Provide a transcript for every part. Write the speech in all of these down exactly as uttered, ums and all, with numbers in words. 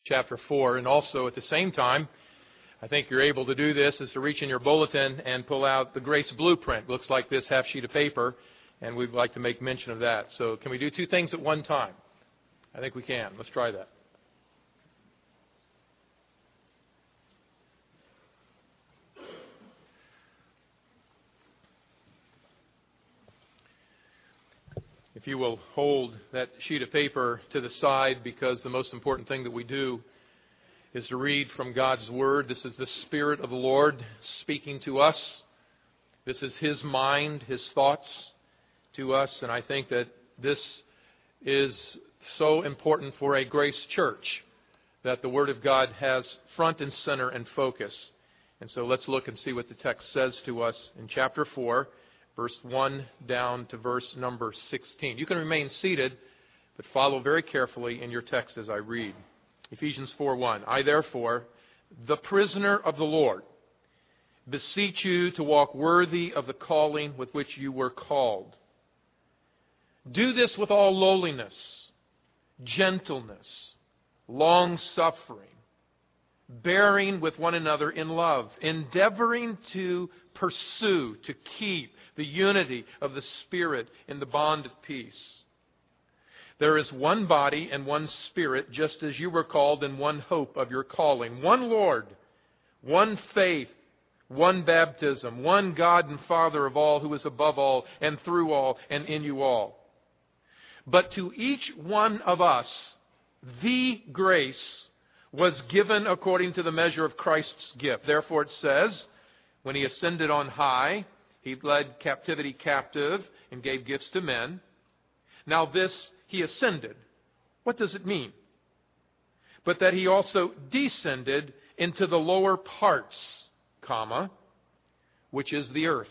chapter four. And also at the same time, I think you're able to do this, is to reach in your bulletin and pull out the Grace Blueprint. Looks like this half sheet of paper, and we'd like to make mention of that. So can we do two things at one time? I think we can. Let's try that. If you will hold that sheet of paper to the side, because the most important thing that we do is to read from God's Word. This is the Spirit of the Lord speaking to us. This is His mind, His thoughts to us. And I think that this is so important for a Grace Church, that the Word of God has front and center and focus. And so let's look and see what the text says to us in chapter four, verse one down to verse number sixteen. You can remain seated, but follow very carefully in your text as I read. Ephesians four one. I therefore, the prisoner of the Lord, beseech you to walk worthy of the calling with which you were called. Do this with all lowliness, gentleness, long-suffering, bearing with one another in love, endeavoring to pursue, to keep the unity of the Spirit in the bond of peace. There is one body and one Spirit, just as you were called in one hope of your calling. One Lord, one faith, one baptism, one God and Father of all, who is above all and through all and in you all. But to each one of us, the grace was given according to the measure of Christ's gift. Therefore it says, when He ascended on high, He led captivity captive and gave gifts to men. Now this He ascended. What does it mean? But that He also descended into the lower parts, comma, which is the earth.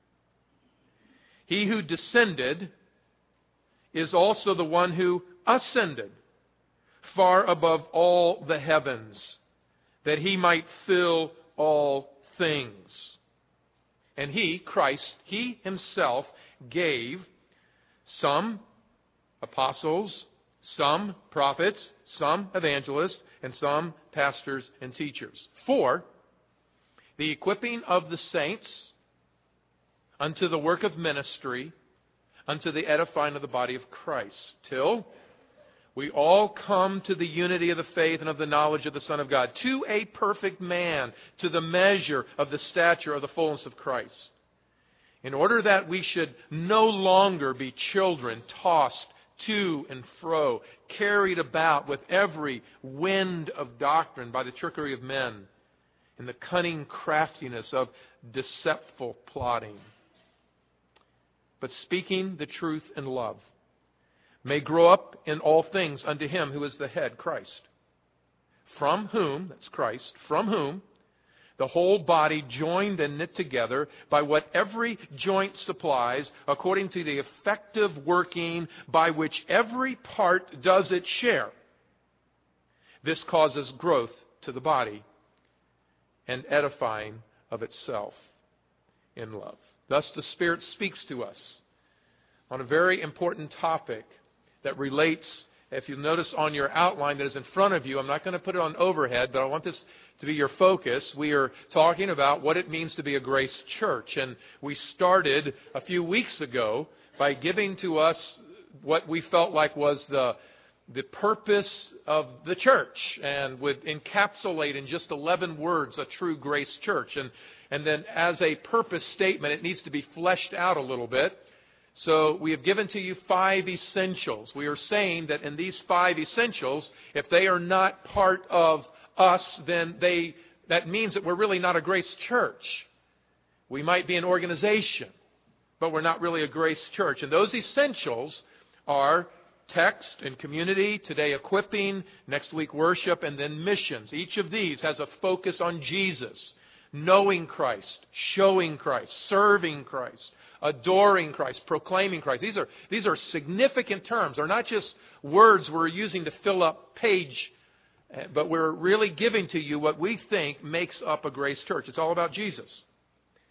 He who descended is also the one who ascended far above all the heavens, that He might fill all things. And He, Christ, He Himself gave some apostles, some prophets, some evangelists, and some pastors and teachers, for the equipping of the saints unto the work of ministry, unto the edifying of the body of Christ, till we all come to the unity of the faith and of the knowledge of the Son of God, to a perfect man, to the measure of the stature of the fullness of Christ, in order that we should no longer be children tossed to and fro, carried about with every wind of doctrine by the trickery of men, and the cunning craftiness of deceitful plotting. But speaking the truth in love, may grow up in all things unto Him who is the head, Christ, from whom, that's Christ, from whom the whole body, joined and knit together by what every joint supplies, according to the effective working by which every part does its share, this causes growth to the body and edifying of itself in love. Thus the Spirit speaks to us on a very important topic that relates, if you notice on your outline that is in front of you, I'm not going to put it on overhead, but I want this to be your focus. We are talking about what it means to be a Grace Church. And we started a few weeks ago by giving to us what we felt like was the, the purpose of the church, and would encapsulate in just eleven words a true Grace Church. And, and then as a purpose statement, it needs to be fleshed out a little bit. So we have given to you five essentials. We are saying that in these five essentials, if they are not part of us, then they that means that we're really not a Grace Church. We might be an organization, but we're not really a Grace Church. And those essentials are text and community, today equipping, next week worship, and then missions. Each of these has a focus on Jesus, knowing Christ, showing Christ, serving Christ, adoring Christ, proclaiming Christ. These are, these are significant terms. They're not just words we're using to fill up page, but we're really giving to you what we think makes up a Grace Church. It's all about Jesus.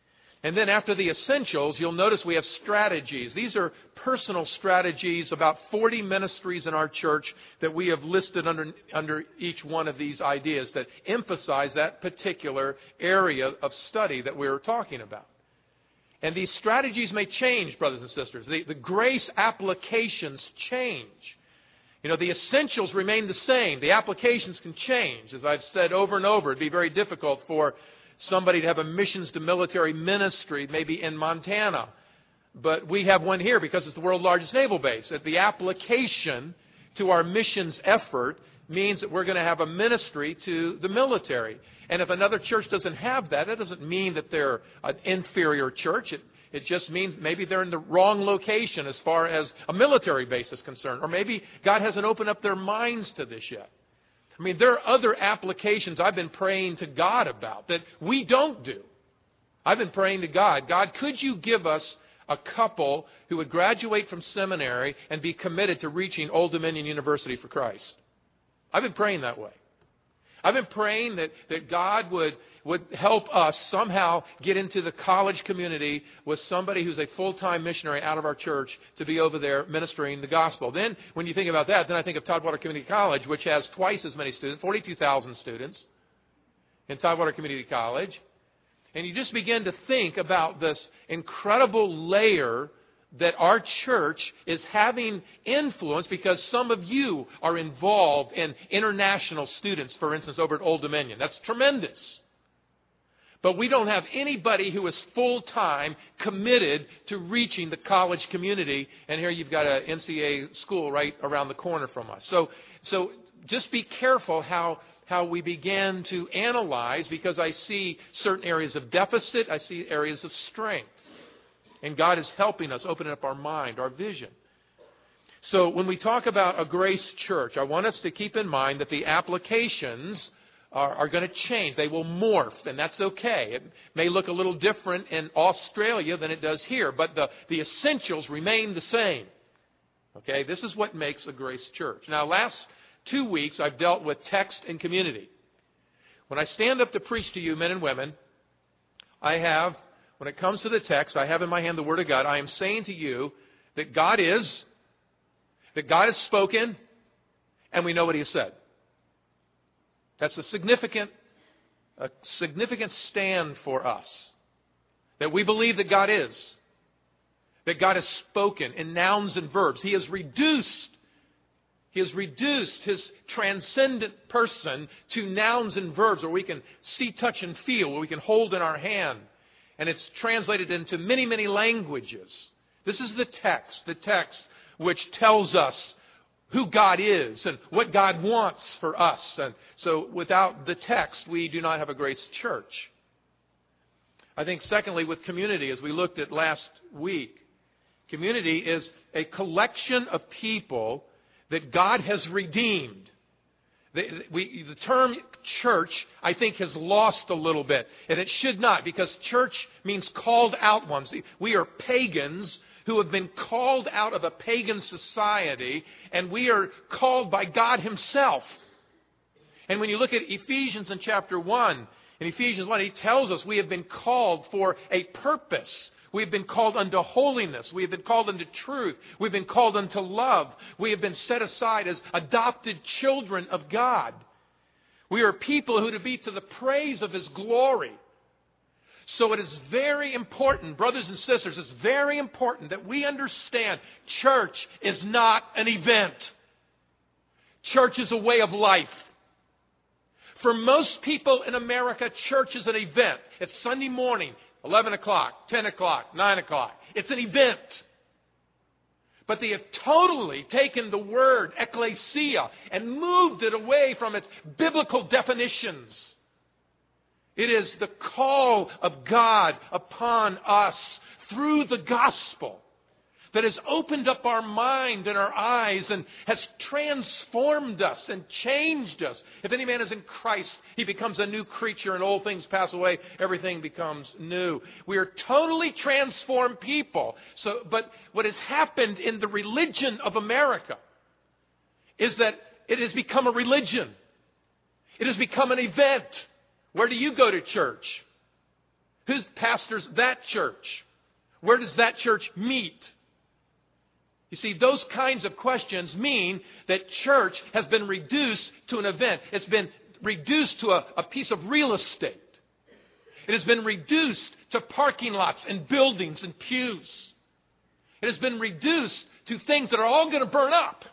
And then after the essentials, you'll notice we have strategies. These are personal strategies, about forty ministries in our church that we have listed under, under each one of these ideas that emphasize that particular area of study that we're talking about. And these strategies may change, brothers and sisters. The, the grace applications change. You know, the essentials remain the same. The applications can change. As I've said over and over, it'd be very difficult for somebody to have a missions to military ministry, maybe in Montana. But we have one here because it's the world's largest naval base. That the application to our missions effort means that we're going to have a ministry to the military. And if another church doesn't have that, that doesn't mean that they're an inferior church. It, it just means maybe they're in the wrong location as far as a military base is concerned. Or maybe God hasn't opened up their minds to this yet. I mean, there are other applications I've been praying to God about that we don't do. I've been praying to God, God, could you give us a couple who would graduate from seminary and be committed to reaching Old Dominion University for Christ? I've been praying that way. I've been praying that, that God would, would help us somehow get into the college community with somebody who's a full-time missionary out of our church to be over there ministering the gospel. Then, when you think about that, then I think of Tidewater Community College, which has twice as many students, forty-two thousand students in Tidewater Community College. And you just begin to think about this incredible layer that our church is having influence because some of you are involved in international students, for instance, over at Old Dominion. That's tremendous. But we don't have anybody who is full-time committed to reaching the college community. And here you've got an N C A A school right around the corner from us. So, so just be careful how how we begin to analyze, because I see certain areas of deficit, I see areas of strength. And God is helping us, opening up our mind, our vision. So when we talk about a grace church, I want us to keep in mind that the applications are, are going to change. They will morph, and that's okay. It may look a little different in Australia than it does here, but the, the essentials remain the same. Okay, this is what makes a grace church. Now, last two weeks, I've dealt with text and community. When I stand up to preach to you, men and women, I have... When it comes to the text, I have in my hand the Word of God. I am saying to you that God is, that God has spoken, and we know what He has said. That's a significant, a significant stand for us. That we believe that God is. That God has spoken in nouns and verbs. He has reduced, He has reduced His transcendent person to nouns and verbs where we can see, touch, and feel, where we can hold in our hand. And it's translated into many, many languages. This is the text, the text which tells us who God is and what God wants for us. And so without the text, we do not have a grace church. I think secondly, with community, as we looked at last week, community is a collection of people that God has redeemed. The, we, the term church, I think, has lost a little bit. And it should not, because church means called out ones. We are pagans who have been called out of a pagan society, and we are called by God Himself. And when you look at Ephesians in chapter one, in Ephesians one, He tells us we have been called for a purpose. We have been called unto holiness. We have been called unto truth. We've been called unto love. We have been set aside as adopted children of God. We are people who to be to the praise of His glory. So it is very important, brothers and sisters, it's very important that we understand church is not an event. Church is a way of life. For most people in America, church is an event. It's Sunday morning. eleven o'clock, ten o'clock, nine o'clock. It's an event. But they have totally taken the word ecclesia and moved it away from its biblical definitions. It is the call of God upon us through the gospel that has opened up our mind and our eyes and has transformed us and changed us. If any man is in Christ, he becomes a new creature, and old things pass away, everything becomes new. We are totally transformed people. So, but what has happened in the religion of America is that it has become a religion. It has become an event. Where do you go to church? Who pastors that church? Where does that church meet? You see, those kinds of questions mean that church has been reduced to an event. It's been reduced to a, a piece of real estate. It has been reduced to parking lots and buildings and pews. It has been reduced to things that are all going to burn up.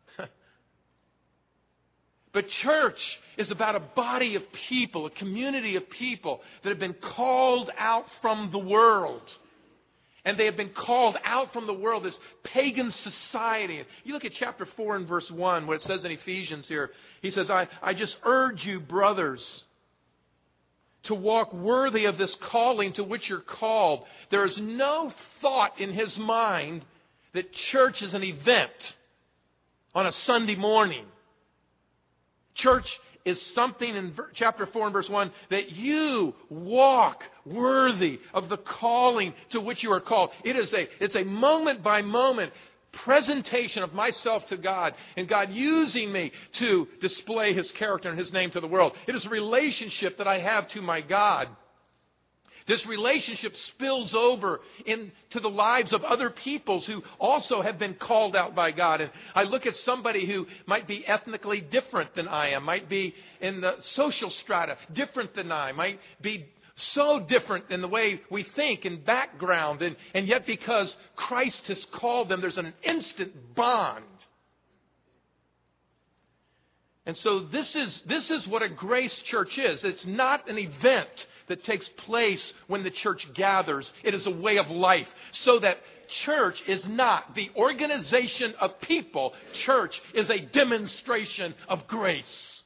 But church is about a body of people, a community of people that have been called out from the world. And they have been called out from the world, this pagan society. You look at chapter four and verse one, what it says in Ephesians here. He says, I, I just urge you, brothers, to walk worthy of this calling to which you're called. There is no thought in his mind that church is an event on a Sunday morning. Church is something in chapter four and verse one that you walk worthy of the calling to which you are called. It is a, it's a moment by moment presentation of myself to God and God using me to display His character and His name to the world. It is a relationship that I have to my God. This relationship spills over into the lives of other peoples who also have been called out by God. And I look at somebody who might be ethnically different than I am, might be in the social strata different than I, might be so different in the way we think and background. And, and yet because Christ has called them, there's an instant bond. And so this is, this is what a grace church is. It's not an event that takes place when the church gathers. It is a way of life. So that church is not the organization of people. Church is a demonstration of grace.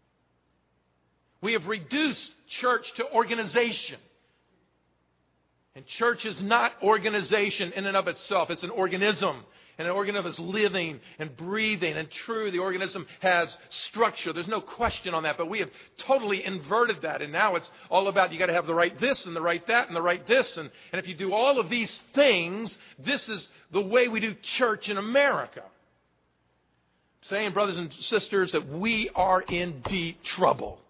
We have reduced church to organization. And church is not organization in and of itself. It's an organism. And an organism is living and breathing. And true, the organism has structure. There's no question on that. But we have totally inverted that. And now it's all about you got to have the right this and the right that and the right this. And, and if you do all of these things, this is the way we do church in America. I'm saying, brothers and sisters, that we are in deep trouble.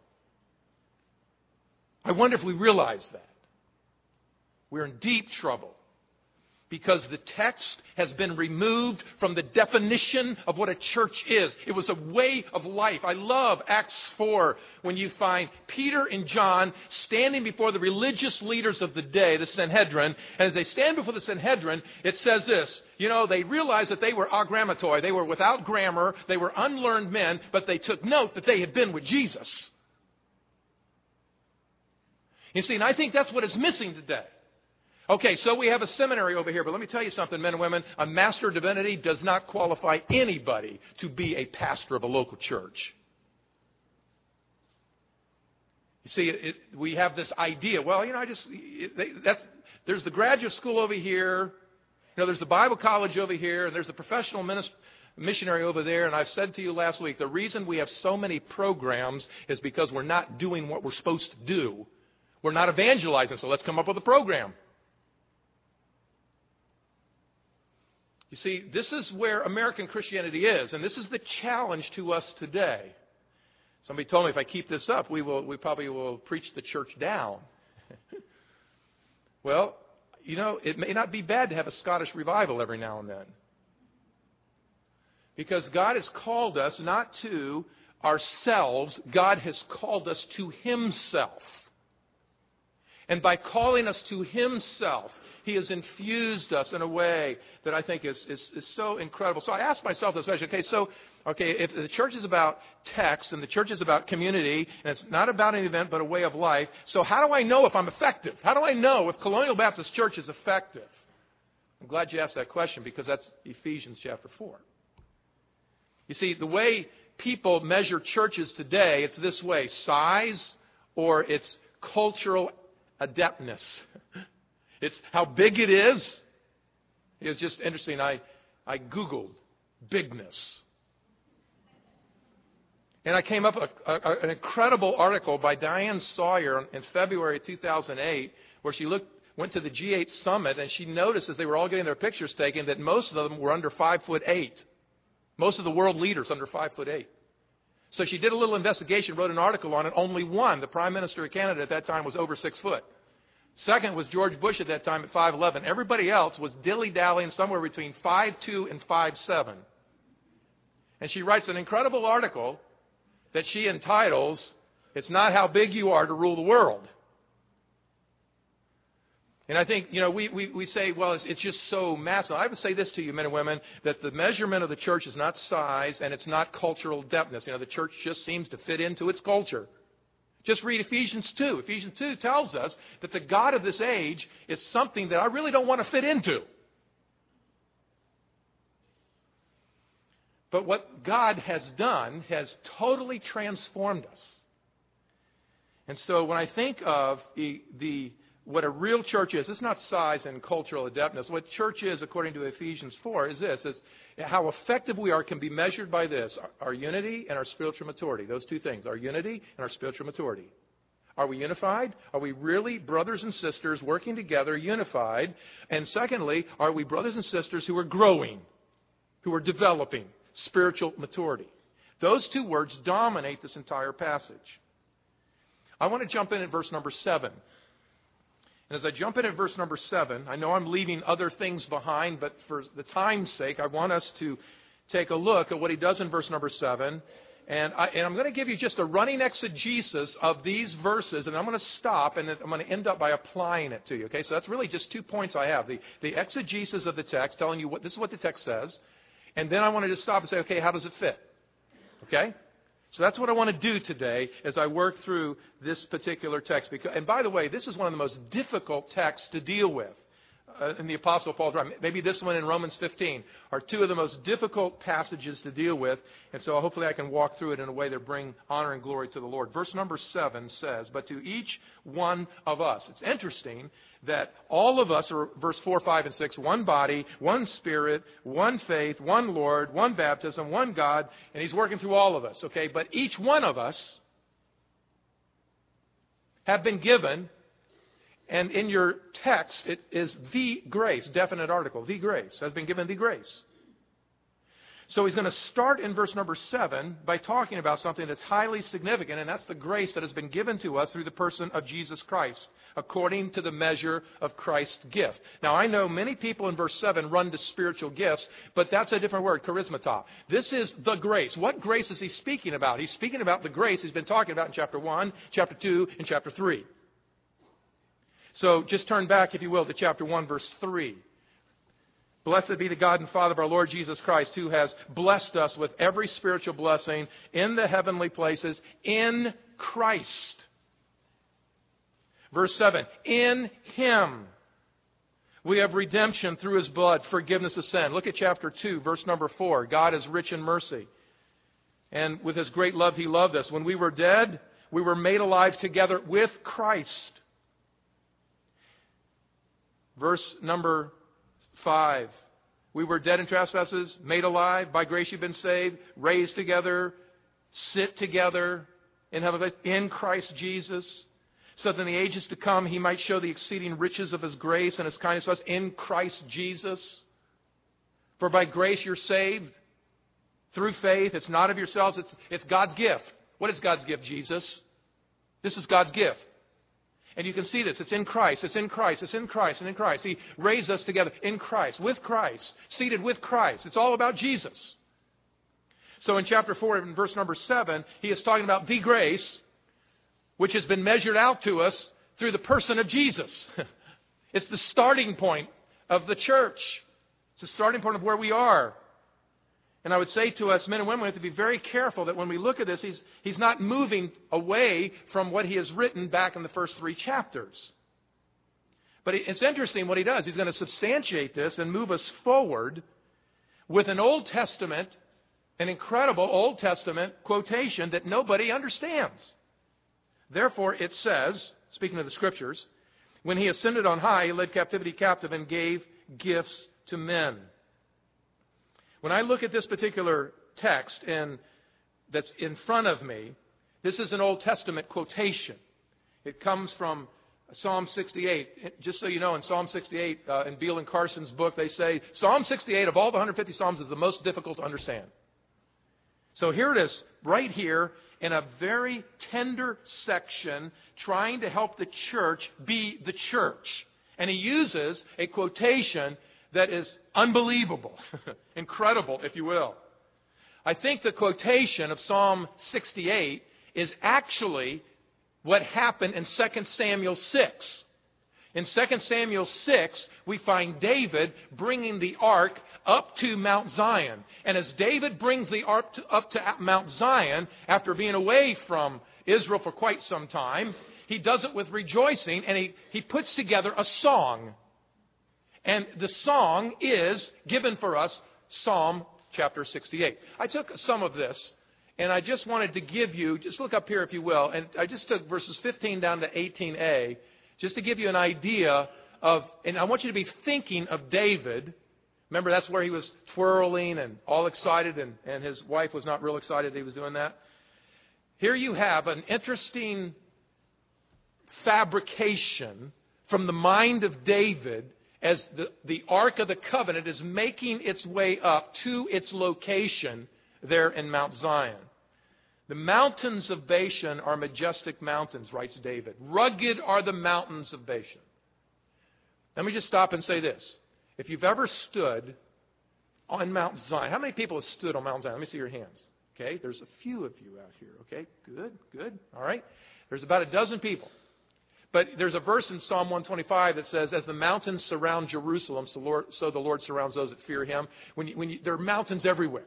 I wonder if we realize that. We're in deep trouble. Because the text has been removed from the definition of what a church is. It was a way of life. I love Acts four when you find Peter and John standing before the religious leaders of the day, the Sanhedrin. And as they stand before the Sanhedrin, it says this. You know, they realized that they were agrammatoi. They were without grammar. They were unlearned men. But they took note that they had been with Jesus. You see, and I think that's what is missing today. Okay, so we have a seminary over here, but let me tell you something, men and women. A Master of Divinity does not qualify anybody to be a pastor of a local church. You see, it, we have this idea, well, you know, I just, it, that's, there's the graduate school over here, you know, there's the Bible college over here, and there's the professional ministry, missionary over there. And I've said to you last week, the reason we have so many programs is because we're not doing what we're supposed to do. We're not evangelizing, so let's come up with a program. You see, this is where American Christianity is, and this is the challenge to us today. Somebody told me if I keep this up, we will, we probably will preach the church down. Well, you know, it may not be bad to have a Scottish revival every now and then. Because God has called us not to ourselves, God has called us to Himself. And by calling us to Himself, He has infused us in a way that I think is, is, is so incredible. So I asked myself this question, okay, so, okay, if the church is about text and the church is about community, and it's not about an event but a way of life, so how do I know if I'm effective? How do I know if Colonial Baptist Church is effective? I'm glad you asked that question because that's Ephesians chapter four. You see, the way people measure churches today, it's this way, size or it's cultural adeptness. It's how big it is. It's just interesting. I, I Googled bigness. And I came up with a, a, an incredible article by Diane Sawyer in February two thousand eight where she looked, went to the G eight summit and she noticed as they were all getting their pictures taken that most of them were under five foot eight. Most of the world leaders under five foot eight. So she did a little investigation, wrote an article on it. Only one, the Prime Minister of Canada at that time, was over six foot. Second was George Bush at that time at five eleven. Everybody else was dilly-dallying somewhere between five two and five seven. And she writes an incredible article that she entitles, "It's Not How Big You Are to Rule the World." And I think, you know, we, we, we say, well, it's, it's just so massive. I would say this to you, men and women, that the measurement of the church is not size and it's not cultural depthness. You know, the church just seems to fit into its culture. Just read Ephesians two. Ephesians two tells us that the God of this age is something that I really don't want to fit into. But what God has done has totally transformed us. And so when I think of the, the what a real church is, it's not size and cultural adeptness. What church is, according to Ephesians four, is this. Is how effective we are can be measured by this. Our unity and our spiritual maturity. Those two things. Our unity and our spiritual maturity. Are we unified? Are we really brothers and sisters working together, unified? And secondly, are we brothers and sisters who are growing, who are developing spiritual maturity? Those two words dominate this entire passage. I want to jump in at verse number seven. And as I jump in at verse number seven, I know I'm leaving other things behind, but for the time's sake, I want us to take a look at what he does in verse number seven. And, I, and I'm going to give you just a running exegesis of these verses, and I'm going to stop, and I'm going to end up by applying it to you. Okay, so that's really just two points I have. The, the exegesis of the text, telling you what this is what the text says, and then I want to just stop and say, okay, how does it fit? Okay? So that's what I want to do today as I work through this particular text. Because, and by the way, this is one of the most difficult texts to deal with uh, in the Apostle Paul's writing. Maybe this one in Romans fifteen are two of the most difficult passages to deal with. And so hopefully I can walk through it in a way that bring honor and glory to the Lord. Verse number seven says, "But to each one of us." It's interesting that all of us are, verse four, five, and six, one body, one Spirit, one faith, one Lord, one baptism, one God, and He's working through all of us, okay? But each one of us have been given, and in your text it is the grace, definite article, the grace, has been given the grace. So he's going to start in verse number seven by talking about something that's highly significant, and that's the grace that has been given to us through the person of Jesus Christ, according to the measure of Christ's gift. Now, I know many people in verse seven run to spiritual gifts, but that's a different word, charismata. This is the grace. What grace is he speaking about? He's speaking about the grace he's been talking about in chapter one, chapter two, and chapter three. So just turn back, if you will, to chapter one, verse three. "Blessed be the God and Father of our Lord Jesus Christ, who has blessed us with every spiritual blessing in the heavenly places in Christ." Verse seven, "In Him we have redemption through His blood, forgiveness of sin." Look at chapter two, verse number four. "God is rich in mercy, and with His great love He loved us. When we were dead, we were made alive together with Christ." Verse number five. "We were dead in trespasses, made alive. By grace you've been saved, raised together, sit together in heavenly places in Christ Jesus, so that in the ages to come He might show the exceeding riches of His grace and His kindness to us in Christ Jesus. For by grace you're saved through faith. It's not of yourselves. It's, it's God's gift." What is God's gift? Jesus. This is God's gift. And you can see this. It's in Christ. It's in Christ. It's in Christ and in Christ. He raised us together in Christ, with Christ, seated with Christ. It's all about Jesus. So in chapter four, in verse number seven, he is talking about the grace which has been measured out to us through the person of Jesus. It's the starting point of the church. It's the starting point of where we are. And I would say to us, men and women, we have to be very careful that when we look at this, he's, he's not moving away from what he has written back in the first three chapters. But it's interesting what he does. He's going to substantiate this and move us forward with an Old Testament, an incredible Old Testament quotation that nobody understands. "Therefore it says," speaking of the Scriptures, "when He ascended on high, He led captivity captive and gave gifts to men." When I look at this particular text and that's in front of me, this is an Old Testament quotation. It comes from Psalm sixty-eight. Just so you know, in Psalm sixty-eight, uh, in Beal and Carson's book, they say Psalm sixty-eight of all the one hundred fifty Psalms is the most difficult to understand. So here it is, right here in a very tender section trying to help the church be the church. And he uses a quotation that is unbelievable, incredible, if you will. I think the quotation of Psalm sixty-eight is actually what happened in Second Samuel six. In Second Samuel six, we find David bringing the ark up to Mount Zion. And as David brings the ark to, up to Mount Zion, after being away from Israel for quite some time, he does it with rejoicing, and he, he puts together a song. And the song is given for us, Psalm chapter sixty-eight. I took some of this, and I just wanted to give you, just look up here if you will, and I just took verses fifteen down to eighteen a, just to give you an idea of, and I want you to be thinking of David. Remember, that's where he was twirling and all excited, and, and his wife was not real excited that he was doing that. Here you have an interesting fabrication from the mind of David as the, the Ark of the Covenant is making its way up to its location there in Mount Zion. The mountains of Bashan are majestic mountains, writes David. Rugged are the mountains of Bashan. Let me just stop and say this. If you've ever stood on Mount Zion, how many people have stood on Mount Zion? Let me see your hands. Okay, there's a few of you out here. Okay, good, good. All right. There's about a dozen people. But there's a verse in Psalm one twenty-five that says, as the mountains surround Jerusalem, so, Lord, so the Lord surrounds those that fear Him. When you, when you, there are mountains everywhere.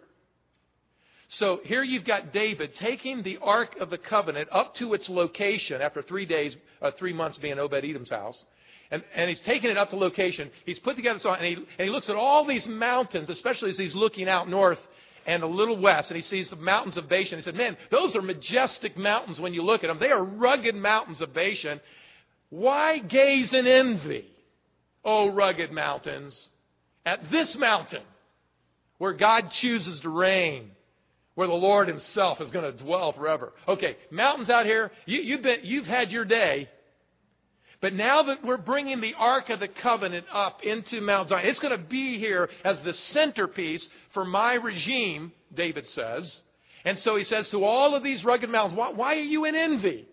So here you've got David taking the Ark of the Covenant up to its location after three days, uh, three months being Obed-Edom's house. And, and he's taking it up to location. He's put together a song, and he, and he looks at all these mountains, especially as he's looking out north and a little west, and he sees the mountains of Bashan. He said, man, those are majestic mountains when you look at them. They are rugged mountains of Bashan. Why gaze in envy, O rugged mountains, at this mountain where God chooses to reign, where the Lord Himself is going to dwell forever? Okay, mountains out here, you, you've been, you've had your day. But now that we're bringing the Ark of the Covenant up into Mount Zion, it's going to be here as the centerpiece for my regime, David says. And so he says to all of these rugged mountains, why, why are you in envy?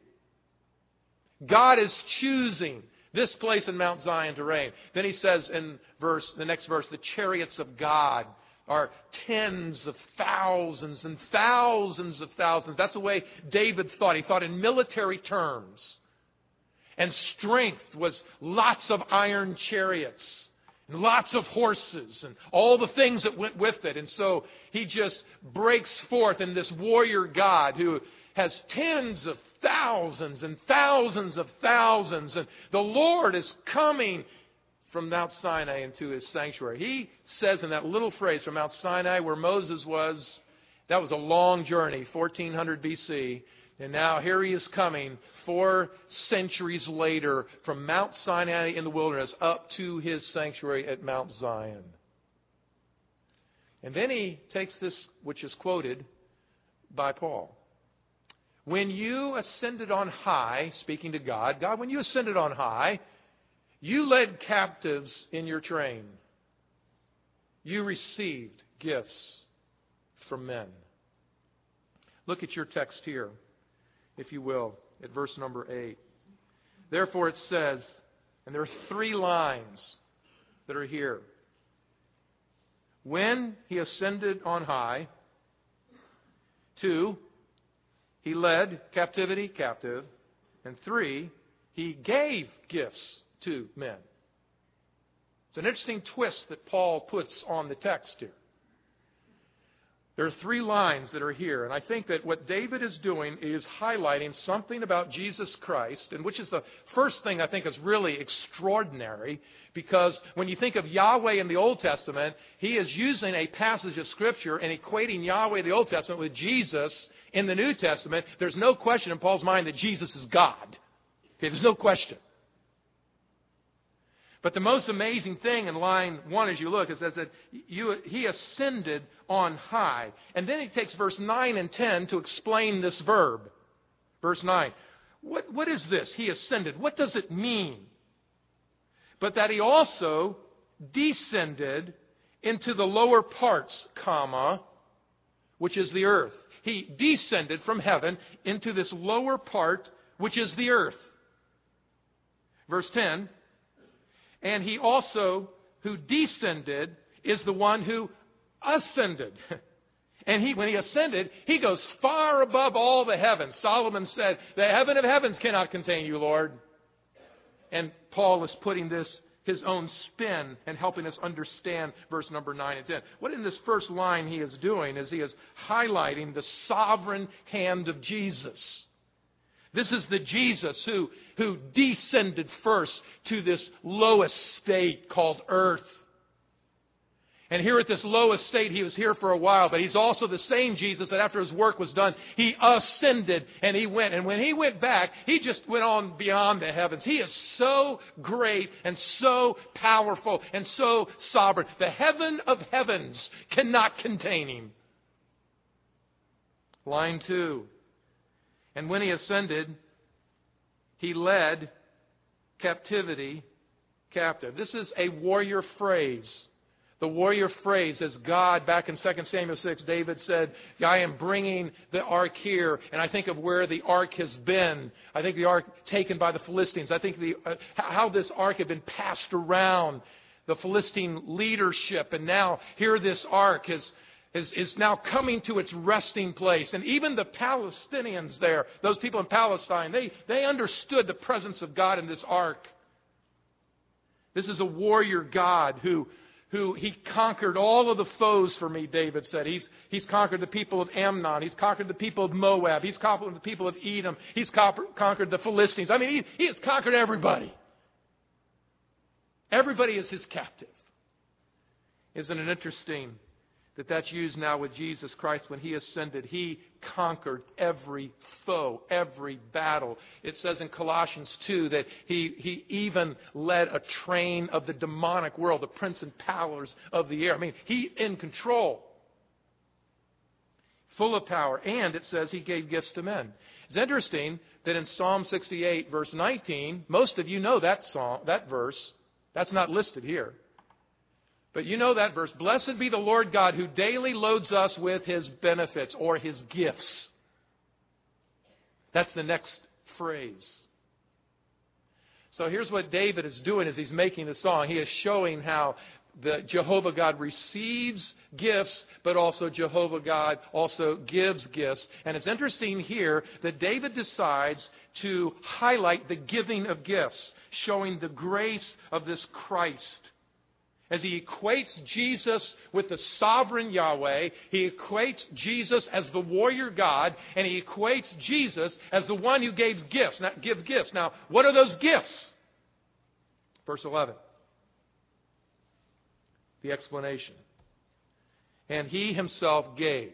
God is choosing this place in Mount Zion to reign. Then he says in verse, the next verse, the chariots of God are tens of thousands and thousands of thousands. That's the way David thought. He thought in military terms. And strength was lots of iron chariots and lots of horses and all the things that went with it. And so he just breaks forth in this warrior God who has tens of thousands and thousands of thousands. And the Lord is coming from Mount Sinai into His sanctuary. He says in that little phrase from Mount Sinai where Moses was, that was a long journey, fourteen hundred B C. And now here He is coming four centuries later from Mount Sinai in the wilderness up to His sanctuary at Mount Zion. And then He takes this, which is quoted by Paul. When you ascended on high, speaking to God, God, when you ascended on high, you led captives in your train. You received gifts from men. Look at your text here, if you will, at verse number eight. Therefore it says, and there are three lines that are here. When He ascended on high, two, He led captivity captive, and three, He gave gifts to men. It's an interesting twist that Paul puts on the text here. There are three lines that are here, and I think that what David is doing is highlighting something about Jesus Christ, and which is the first thing I think is really extraordinary, because when you think of Yahweh in the Old Testament, He is using a passage of Scripture and equating Yahweh in the Old Testament with Jesus in the New Testament. There's no question in Paul's mind that Jesus is God. Okay, there's no question. But the most amazing thing in line one as you look is that you, He ascended on high. And then he takes verse nine and ten to explain this verb. Verse nine. What, what is this? He ascended. What does it mean? But that He also descended into the lower parts, comma, which is the earth. he descended from heaven into this lower part, which is the earth. Verse ten, and he also who descended is the one who ascended. And he, when he ascended, he goes far above all the heavens. Solomon said, the heaven of heavens cannot contain you, Lord. And Paul is putting this, his own spin, and helping us understand verse number nine and ten. What in this first line he is doing is he is highlighting the sovereign hand of Jesus. This is the Jesus who, who descended first to this lowest state called earth. And here at this lowest state, he was here for a while, but he's also the same Jesus that after his work was done, he ascended and he went. And when he went back, he just went on beyond the heavens. He is so great and so powerful and so sovereign. The heaven of heavens cannot contain him. Line two. And when he ascended, he led captivity captive. This is a warrior phrase. The warrior phrase is God, back in Second Samuel six, David said, I am bringing the ark here. And I think of where the ark has been. I think the ark taken by the Philistines. I think the uh, how this ark had been passed around the Philistine leadership. And now here this ark is, is, is now coming to its resting place. And even the Palestinians there, those people in Palestine, they, they understood the presence of God in this ark. This is a warrior God who... who he conquered all of the foes for me, David said. He's, he's conquered the people of Ammon. He's conquered the people of Moab. He's conquered the people of Edom. He's conquered the Philistines. I mean, he, he has conquered everybody. Everybody is his captive. Isn't it interesting that that's used now with Jesus Christ? When he ascended, he conquered every foe, every battle. It says in Colossians two that he, he even led a train of the demonic world, the prince and powers of the air. I mean, he's in control. Full of power. And it says he gave gifts to men. It's interesting that in Psalm sixty-eight, verse nineteen, most of you know that psalm, that verse. That's not listed here. But you know that verse. Blessed be the Lord God who daily loads us with his benefits or his gifts. That's the next phrase. So here's what David is doing as he's making the song. He is showing how the Jehovah God receives gifts, but also Jehovah God also gives gifts. And it's interesting here that David decides to highlight the giving of gifts, showing the grace of this Christ. As he equates Jesus with the sovereign Yahweh, he equates Jesus as the warrior God, and he equates Jesus as the one who gives gifts. Now, give gifts. Now, what are those gifts? Verse eleven. The explanation. And he himself gave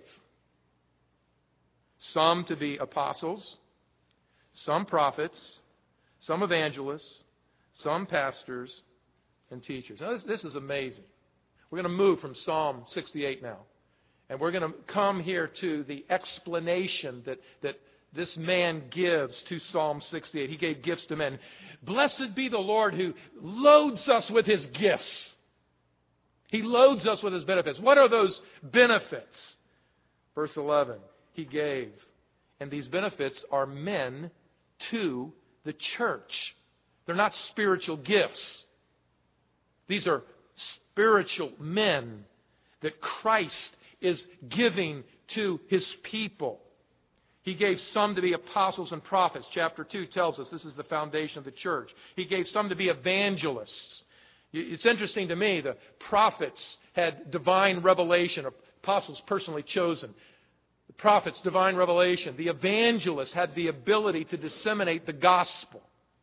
some to be apostles, some prophets, some evangelists, some pastors, and teachers. Now, this, this is amazing. We're going to move from Psalm sixty-eight now. And we're going to come here to the explanation that, that this man gives to Psalm sixty-eight. He gave gifts to men. Blessed be the Lord who loads us with his gifts. He loads us with his benefits. What are those benefits? Verse eleven. He gave. And these benefits are men to the church. They're not spiritual gifts. These are spiritual men that Christ is giving to his people. He gave some to be apostles and prophets. Chapter two tells us this is the foundation of the church. He gave some to be evangelists. It's interesting to me, the prophets had divine revelation, apostles personally chosen. The prophets, divine revelation. The evangelists had the ability to disseminate the gospel.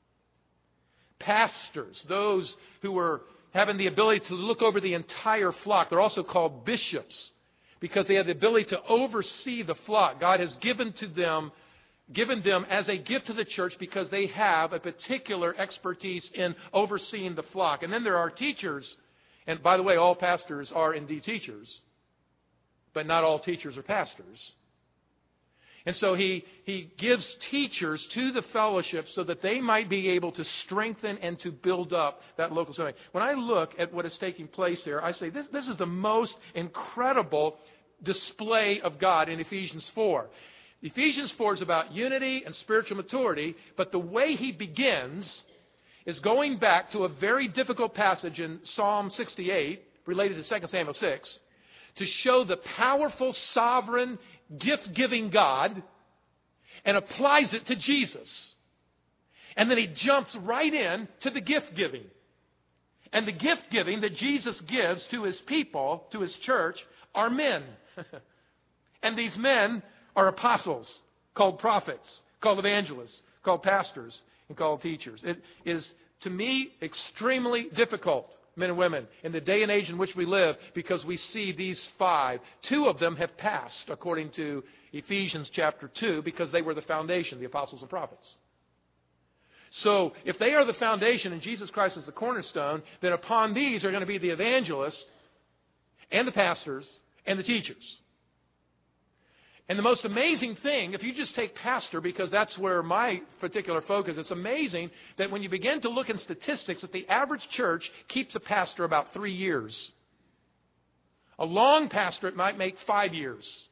Pastors, those who were having the ability to look over the entire flock. They're also called bishops because they have the ability to oversee the flock. God has given to them, given them as a gift to the church because they have a particular expertise in overseeing the flock. And then there are teachers. And by the way, all pastors are indeed teachers. But not all teachers are pastors. And so he, he gives teachers to the fellowship so that they might be able to strengthen and to build up that local assembly. When I look at what is taking place here, I say this, this is the most incredible display of God in Ephesians four. Ephesians four is about unity and spiritual maturity, but the way he begins is going back to a very difficult passage in Psalm sixty-eight, related to Second Samuel six, to show the powerful, sovereign, gift-giving God, and applies it to Jesus. And then he jumps right in to the gift-giving. And the gift-giving that Jesus gives to his people, to his church, are men. And these men are apostles, called prophets, called evangelists, called pastors, and called teachers. It is, to me, extremely difficult, men and women, in the day and age in which we live, because we see these five. Two of them have passed, according to Ephesians chapter two, because they were the foundation, the apostles and prophets. So, if they are the foundation and Jesus Christ is the cornerstone, then upon these are going to be the evangelists and the pastors and the teachers. And the most amazing thing, if you just take pastor, because that's where my particular focus, it's amazing that when you begin to look in statistics, that the average church keeps a pastor about three years. A long pastorate might make five years.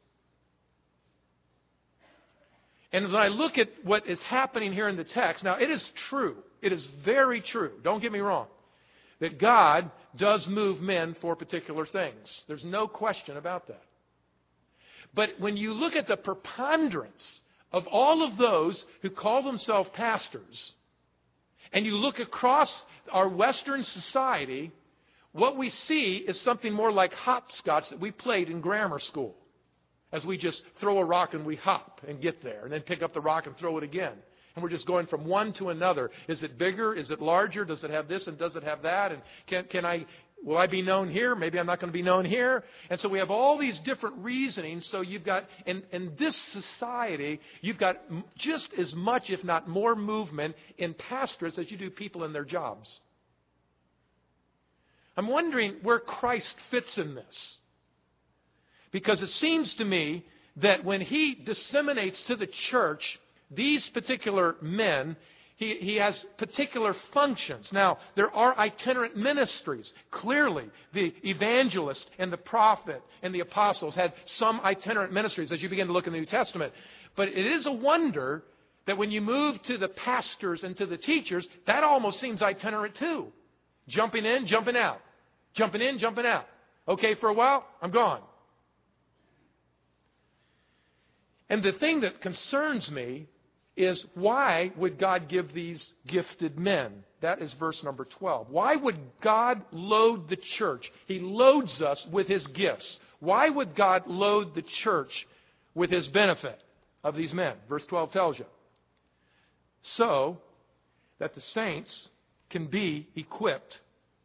And when I look at what is happening here in the text, now it is true, it is very true, don't get me wrong, that God does move men for particular things. There's no question about that. But when you look at the preponderance of all of those who call themselves pastors, and you look across our Western society, what we see is something more like hopscotch that we played in grammar school. As we just throw a rock and we hop and get there, and then pick up the rock and throw it again. And we're just going from one to another. Is it bigger? Is it larger? Does it have this and does it have that? And can, can I, will I be known here? Maybe I'm not going to be known here. And so we have all these different reasonings. So you've got, in, in this society, you've got just as much, if not more, movement in pastorates as you do people in their jobs. I'm wondering where Christ fits in this. Because it seems to me that when he disseminates to the church these particular men, he, he has particular functions. Now, there are itinerant ministries. Clearly, the evangelist and the prophet and the apostles had some itinerant ministries as you begin to look in the New Testament. But it is a wonder that when you move to the pastors and to the teachers, that almost seems itinerant too. Jumping in, jumping out. Jumping in, jumping out. Okay, for a while, I'm gone. And the thing that concerns me is, why would God give these gifted men? That is verse number twelve. Why would God load the church? He loads us with his gifts. Why would God load the church with his benefit of these men? Verse twelve tells you. So that the saints can be equipped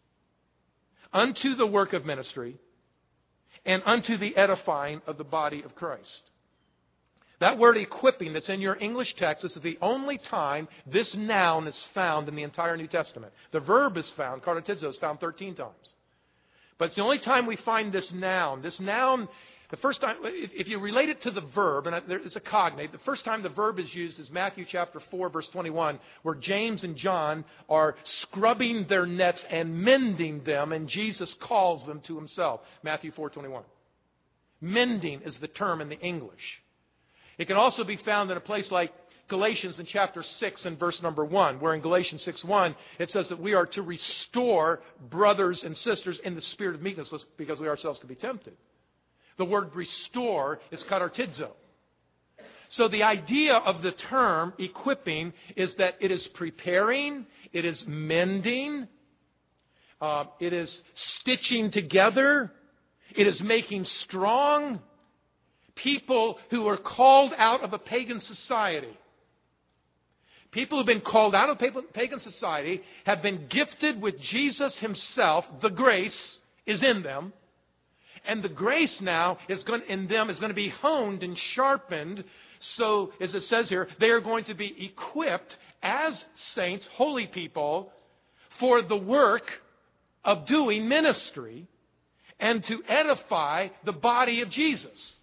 unto the work of ministry and unto the edifying of the body of Christ. That word equipping that's in your English text, this is the only time this noun is found in the entire New Testament. The verb is found, katartizo, is found thirteen times. But it's the only time we find this noun. This noun, the first time, if you relate it to the verb, and it's a cognate, the first time the verb is used is Matthew chapter four, verse twenty-one, where James and John are scrubbing their nets and mending them, and Jesus calls them to himself. Matthew four, twenty-one. Mending is the term in the English. It can also be found in a place like Galatians in chapter six and verse number one, where in Galatians six one it says that we are to restore brothers and sisters in the spirit of meekness because we ourselves can be tempted. The word restore is katartizo. So the idea of the term equipping is that it is preparing, it is mending, uh, it is stitching together, it is making strong. People who are called out of a pagan society. People who have been called out of pagan society have been gifted with Jesus himself. The grace is in them. And the grace now is going, in them is going to be honed and sharpened. So, as it says here, they are going to be equipped as saints, holy people, for the work of doing ministry and to edify the body of Jesus.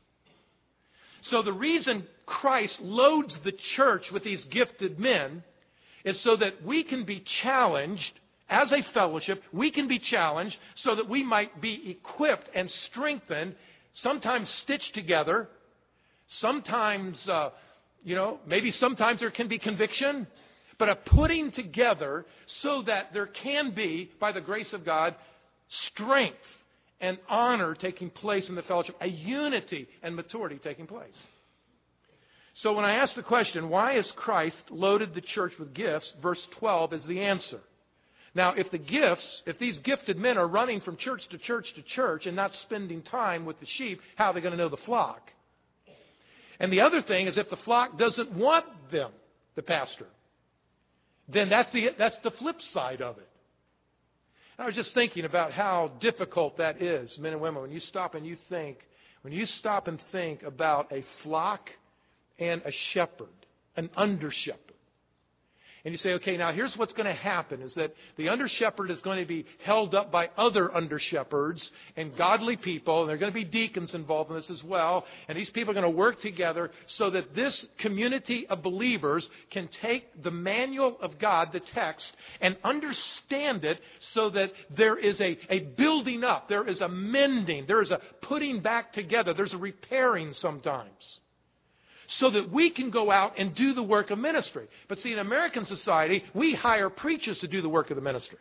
So the reason Christ loads the church with these gifted men is so that we can be challenged as a fellowship. We can be challenged so that we might be equipped and strengthened sometimes stitched together, sometimes, uh, you know, maybe sometimes there can be conviction, but a putting together so that there can be, by the grace of God, strength and honor taking place in the fellowship, a unity and maturity taking place. So when I ask the question, why has Christ loaded the church with gifts? Verse twelve is the answer. Now, if the gifts, if these gifted men are running from church to church to church and not spending time with the sheep, how are they going to know the flock? And the other thing is if the flock doesn't want them, the pastor, then that's the, that's the flip side of it. I was just thinking about how difficult that is, men and women, when you stop and you think, when you stop and think about a flock and a shepherd, an under-shepherd. And you say, okay, now here's what's going to happen is that the under-shepherd is going to be held up by other under-shepherds and godly people, and there are going to be deacons involved in this as well. And these people are going to work together so that this community of believers can take the manual of God, the text, and understand it so that there is a, a building up, there is a mending, there is a putting back together, there's a repairing sometimes, so that we can go out and do the work of ministry. But see, in American society, we hire preachers to do the work of the ministry.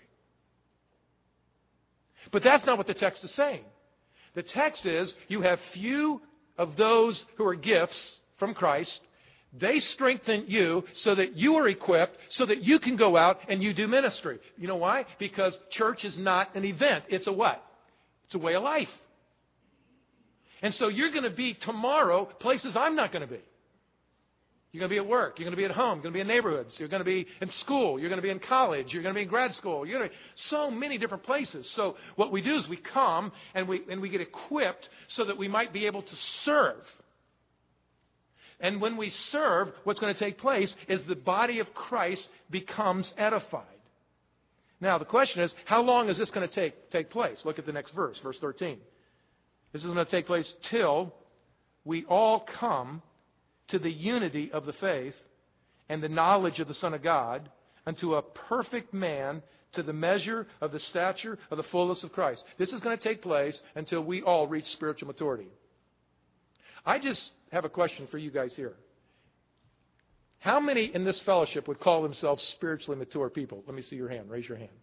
But that's not what the text is saying. The text is, you have few of those who are gifts from Christ. They strengthen you so that you are equipped, so that you can go out and you do ministry. You know why? Because church is not an event. It's a what? It's a way of life. And so you're going to be tomorrow places I'm not going to be. You're going to be at work. You're going to be at home. You're going to be in neighborhoods. You're going to be in school. You're going to be in college. You're going to be in grad school. You're going to be so many different places. So what we do is we come and we and we get equipped so that we might be able to serve. And when we serve, what's going to take place is the body of Christ becomes edified. Now the question is, how long is this going to take take place? Look at the next verse, verse thirteen. This is going to take place till we all come to the unity of the faith and the knowledge of the Son of God, unto a perfect man, to the measure of the stature of the fullness of Christ. This is going to take place until we all reach spiritual maturity. I just have a question for you guys here. How many in this fellowship would call themselves spiritually mature people? Let me see your hand. Raise your hand.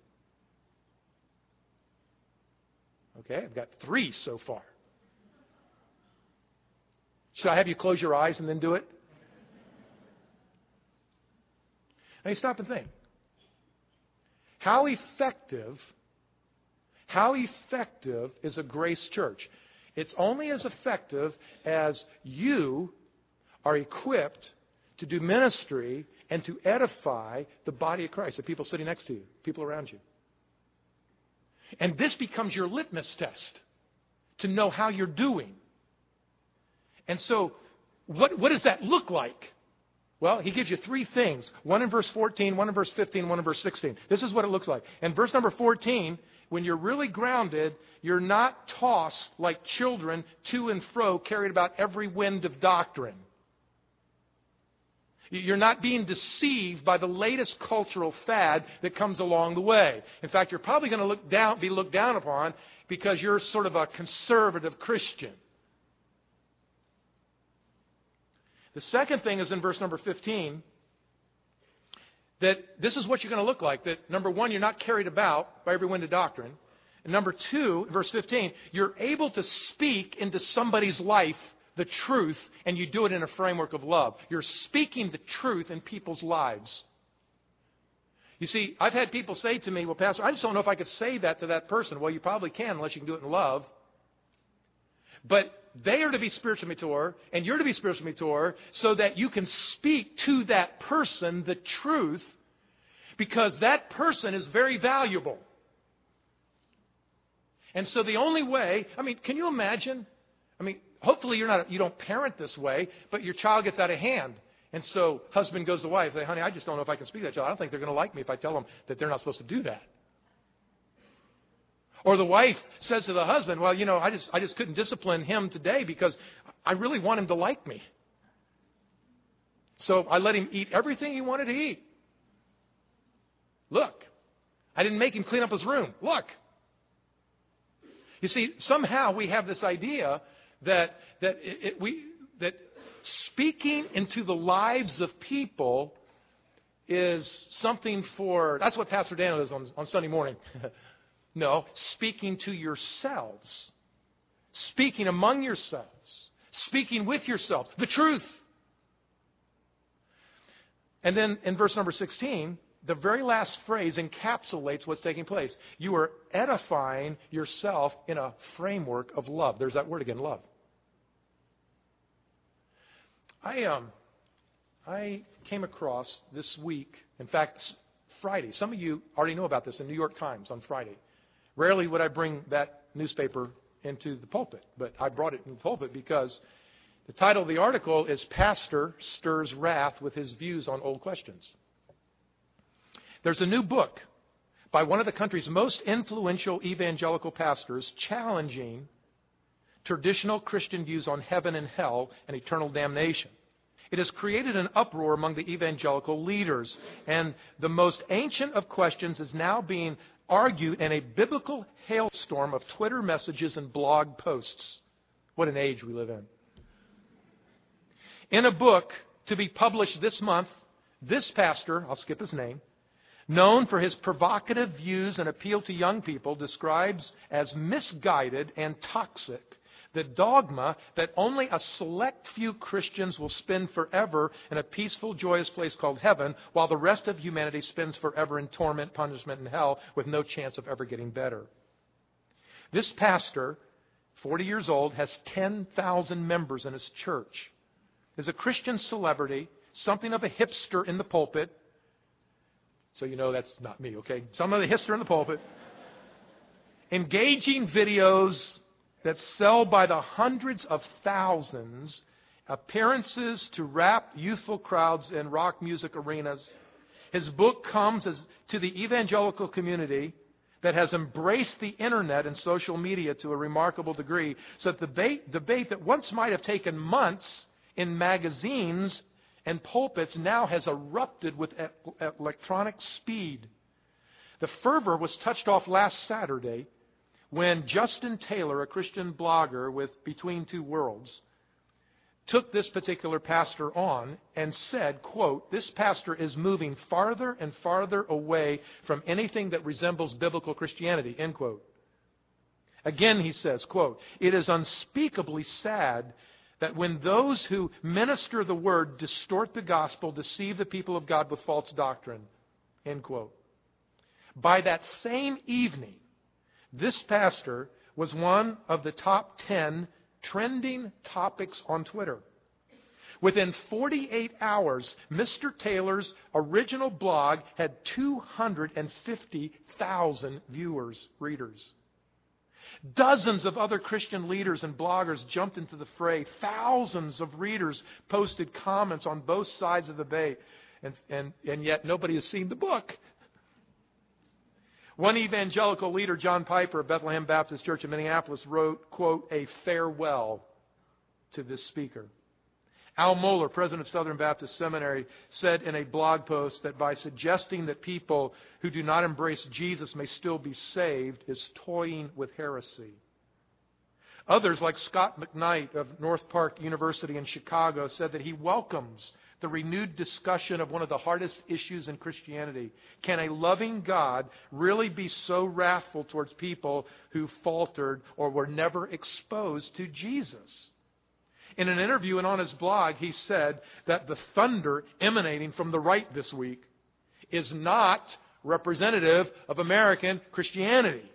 Okay, I've got three so far. Should I have you close your eyes and then do it? Now you stop and think. How effective, how effective is a grace church? It's only as effective as you are equipped to do ministry and to edify the body of Christ, the people sitting next to you, people around you. And this becomes your litmus test to know how you're doing. And so, what, what does that look like? Well, he gives you three things. One in verse fourteen, one in verse fifteen, one in verse sixteen. This is what it looks like. In verse number fourteen, when you're really grounded, you're not tossed like children to and fro, carried about every wind of doctrine. You're not being deceived by the latest cultural fad that comes along the way. In fact, you're probably going to look down, be looked down upon because you're sort of a conservative Christian. The second thing is in verse number fifteen, that this is what you're going to look like. That number one, you're not carried about by every wind of doctrine. And number two, verse fifteen, you're able to speak into somebody's life the truth, and you do it in a framework of love. You're speaking the truth in people's lives. You see, I've had people say to me, well, Pastor, I just don't know if I could say that to that person. Well, you probably can unless you can do it in love. But they are to be spiritually mature, and you're to be spiritually mature, so that you can speak to that person the truth, because that person is very valuable. And so the only way, I mean, can you imagine? I mean, hopefully you're not, you don't parent this way, but your child gets out of hand. And so husband goes to wife, say, honey, I just don't know if I can speak to that child. I don't think they're going to like me if I tell them that they're not supposed to do that. Or the wife says to the husband, well, you know, I just I just couldn't discipline him today because I really want him to like me. So I let him eat everything he wanted to eat. Look, I didn't make him clean up his room. Look. You see, somehow we have this idea that that it, it, we that speaking into the lives of people is something for, that's what Pastor Daniel does on, on Sunday morning. No, speaking to yourselves. Speaking among yourselves. Speaking with yourself. The truth. And then in verse number sixteen, the very last phrase encapsulates what's taking place. You are edifying yourself in a framework of love. There's that word again, love. I um, I came across this week, in fact, Friday. Some of you already know about this in New York Times on Friday. Rarely would I bring that newspaper into the pulpit, but I brought it in the pulpit because the title of the article is Pastor Stirs Wrath with His Views on Old Questions. There's a new book by one of the country's most influential evangelical pastors challenging traditional Christian views on heaven and hell and eternal damnation. It has created an uproar among the evangelical leaders, and the most ancient of questions is now being argued in a biblical hailstorm of Twitter messages and blog posts. What an age we live in. In a book to be published this month, this pastor, I'll skip his name, known for his provocative views and appeal to young people, describes as misguided and toxic the dogma that only a select few Christians will spend forever in a peaceful, joyous place called heaven, while the rest of humanity spends forever in torment, punishment, and hell with no chance of ever getting better. This pastor, forty years old, has ten thousand members in his church. Is a Christian celebrity, something of a hipster in the pulpit. So you know that's not me, okay? Some of the hipster in the pulpit. Engaging videos that sell by the hundreds of thousands, appearances to rap youthful crowds in rock music arenas. His book comes as, to the evangelical community that has embraced the internet and social media to a remarkable degree, so that the debate, debate that once might have taken months in magazines and pulpits now has erupted with e- electronic speed. The fervor was touched off last Saturday when Justin Taylor, a Christian blogger with Between Two Worlds, took this particular pastor on and said, quote, "This pastor is moving farther and farther away from anything that resembles biblical Christianity," end quote. Again, he says, quote, "It is unspeakably sad that when those who minister the word distort the gospel, deceive the people of God with false doctrine," end quote. By that same evening, this pastor was one of the top ten trending topics on Twitter. Within forty-eight hours, Mister Taylor's original blog had two hundred fifty thousand viewers, readers. Dozens of other Christian leaders and bloggers jumped into the fray. Thousands of readers posted comments on both sides of the debate, and, and, and yet nobody has seen the book. One evangelical leader, John Piper of Bethlehem Baptist Church in Minneapolis, wrote, quote, "a farewell to this speaker." Al Mohler, president of Southern Baptist Seminary, said in a blog post that by suggesting that people who do not embrace Jesus may still be saved is toying with heresy. Others, like Scott McKnight of North Park University in Chicago, said that he welcomes the renewed discussion of one of the hardest issues in Christianity. Can a loving God really be so wrathful towards people who faltered or were never exposed to Jesus? In an interview and on his blog, he said that the thunder emanating from the right this week is not representative of American Christianity.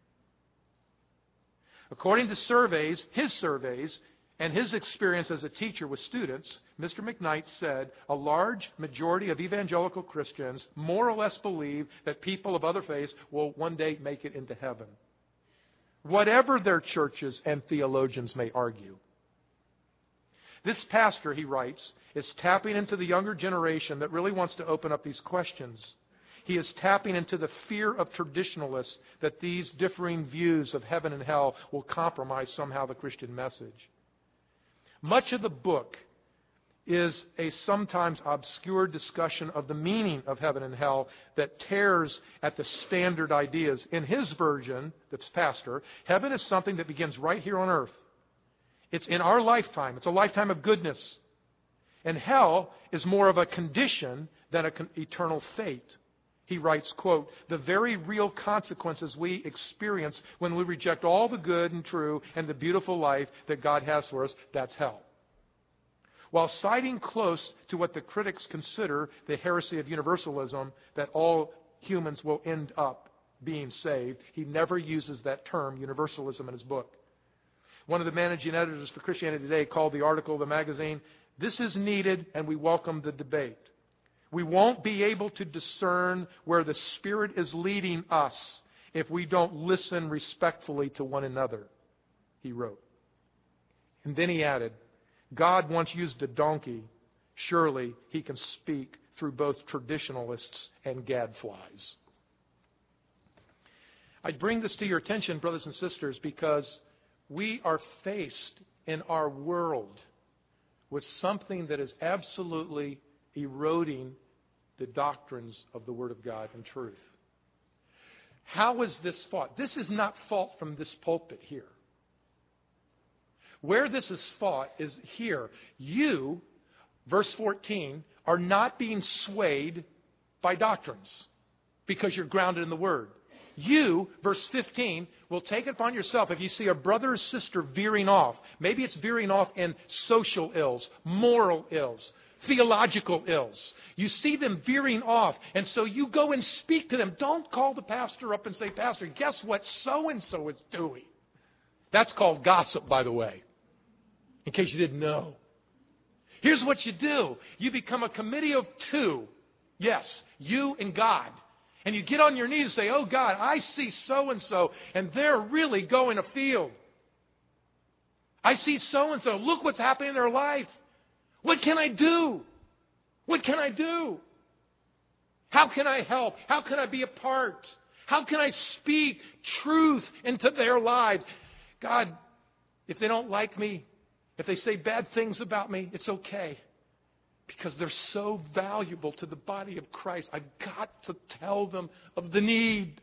According to surveys, his surveys, and his experience as a teacher with students, Mister McKnight said a large majority of evangelical Christians more or less believe that people of other faiths will one day make it into heaven, whatever their churches and theologians may argue. This pastor, he writes, is tapping into the younger generation that really wants to open up these questions. He is tapping into the fear of traditionalists that these differing views of heaven and hell will compromise somehow the Christian message. Much of the book is a sometimes obscure discussion of the meaning of heaven and hell that tears at the standard ideas. In his version, this pastor, heaven is something that begins right here on earth. It's in our lifetime. It's a lifetime of goodness. And hell is more of a condition than an con- eternal fate. He writes, quote, "The very real consequences we experience when we reject all the good and true and the beautiful life that God has for us, that's hell." While citing close to what the critics consider the heresy of universalism, that all humans will end up being saved, he never uses that term, universalism, in his book. One of the managing editors for Christianity Today called the article, the magazine, "This is needed, and we welcome the debate. We won't be able to discern where the Spirit is leading us if we don't listen respectfully to one another," he wrote. And then he added, "God once used a donkey. Surely he can speak through both traditionalists and gadflies." I bring this to your attention, brothers and sisters, because we are faced in our world with something that is absolutely eroding the doctrines of the Word of God and truth. How is this fought? This is not fought from this pulpit here. Where this is fought is here. You, verse fourteen, are not being swayed by doctrines because you're grounded in the Word. You, verse fifteen, will take it upon yourself if you see a brother or sister veering off. Maybe it's veering off in social ills, moral ills, theological ills. You see them veering off, and so you go and speak to them. Don't call the pastor up and say, "Pastor, guess what so-and-so is doing?" That's called gossip, by the way, in case you didn't know. Here's what you do. You become a committee of two. Yes, you and God. And you get on your knees and say, "Oh God, I see so-and-so, and they're really going afield. I see so-and-so. Look what's happening in their life. What can I do? What can I do? How can I help? How can I be a part? How can I speak truth into their lives?" God, if they don't like me, if they say bad things about me, it's okay. Because they're so valuable to the body of Christ. I've got to tell them of the need.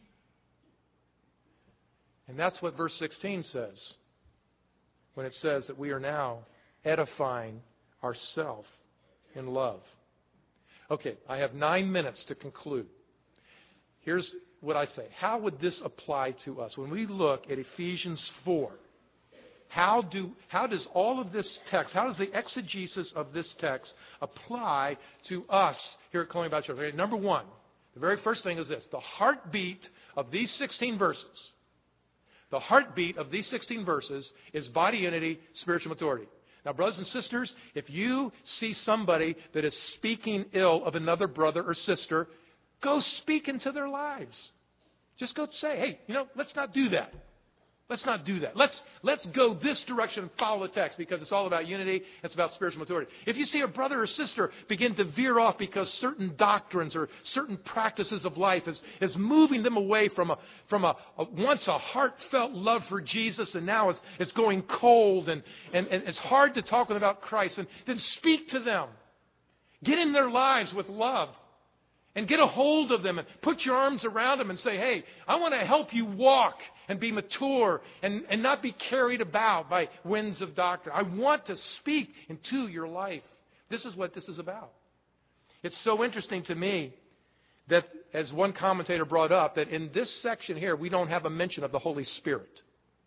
And that's what verse sixteen says. When it says that we are now edifying ourselves in love. Okay, I have nine minutes to conclude. Here's what I say. How would this apply to us? When we look at Ephesians four, how do how does all of this text, how does the exegesis of this text apply to us here at Colonial Baptist Church? Okay, number one, the very first thing is this. The heartbeat of these sixteen verses, the heartbeat of these sixteen verses is body unity, spiritual maturity. Now, brothers and sisters, if you see somebody that is speaking ill of another brother or sister, go speak into their lives. Just go say, "Hey, you know, let's not do that. Let's not do that. Let's, let's go this direction and follow the text because it's all about unity. It's about spiritual maturity." If you see a brother or sister begin to veer off because certain doctrines or certain practices of life is, is moving them away from a from a, a once a heartfelt love for Jesus and now it's, it's going cold and, and, and it's hard to talk with them about Christ, and then speak to them. Get in their lives with love. And get a hold of them and put your arms around them and say, "Hey, I want to help you walk and be mature and, and not be carried about by winds of doctrine. I want to speak into your life." This is what this is about. It's so interesting to me that, as one commentator brought up, that in this section here, we don't have a mention of the Holy Spirit.